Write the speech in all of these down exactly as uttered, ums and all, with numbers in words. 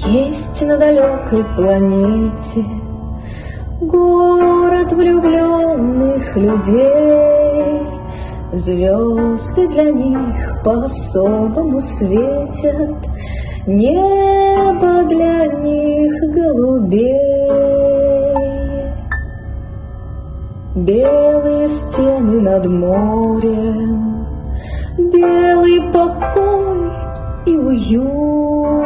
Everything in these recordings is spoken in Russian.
Есть на далекой планете город влюбленных людей. Звезды для них по-особому светят, небо для них голубее. Белые стены над морем, белый покой и уют.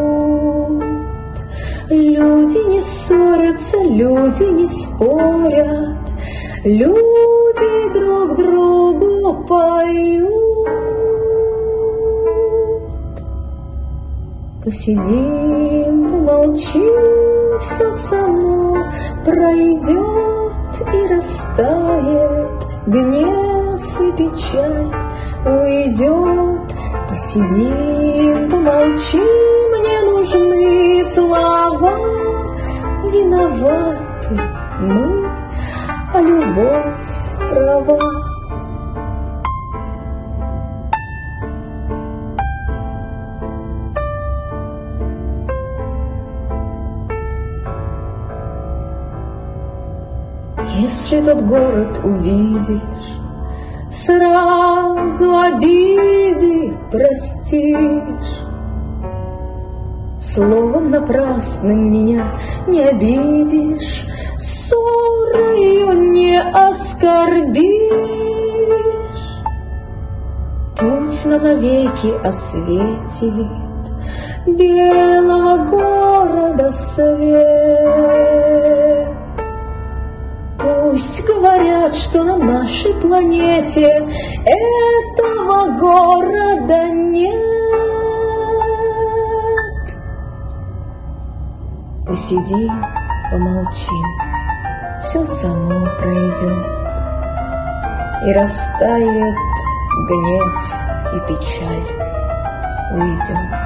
Люди не ссорятся, люди не спорят, люди друг другу поют. Посидим, помолчим, все само пройдет и растает, гнев и печаль уйдет. Посидим, помолчим, мне нужны слова. Виноваты мы, а любовь права. Если тот город увидишь, сразу обиды простишь. Словом напрасным меня не обидишь, ссорою не оскорбишь. Пусть нам навеки осветит белого города свет. Пусть говорят, что на нашей планете этого города нет. Посидим, помолчим, все само пройдет, и растает гнев, и печаль уйдет.